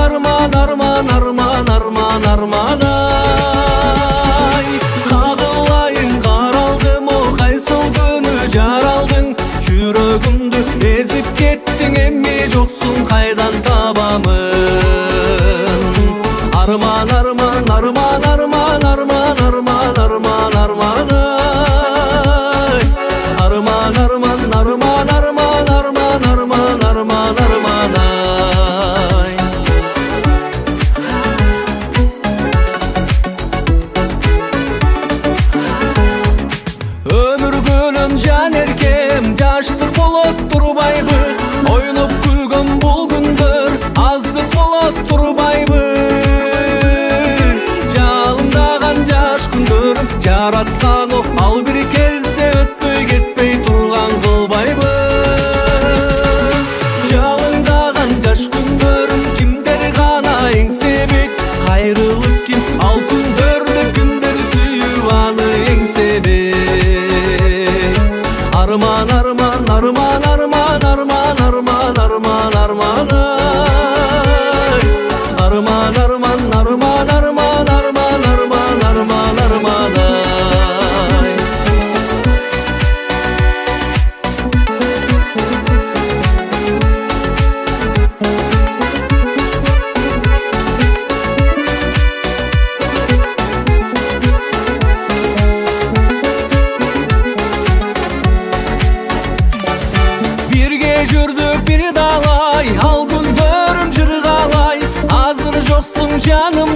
arman arman arman arman arman ay. Kagılayın karaldım o kaysıl günü jaraldın. Жүрөгүмдү ezip kettin emmi жоксуң кайдан табамын. Arman arman arman arman arman arman arman arman ay. Arman arman arman arman arman arman arman arman ay. Ömür gülüm can erkem жаштык болот турбайбы. Ойноп күлгөн бул күндөр аздык болот турбайбы. Жалындаган жаш күндөрүм жараткан о ал бир келсе өтпөй кетпей турган кылбайбы. Жалындаган жаш күндөрүм кимдер гана эңсебек. Кайрылып ким ал күндөрдө кимдер сүйүп аны эңсебек. Arman arman arman arman arman arman arman arman ay. Arman arman arman arman arman arman arman arman ay. Жүрдүк бир далай, ал күндөрүм жыргалай. Азыр жоксуң жаным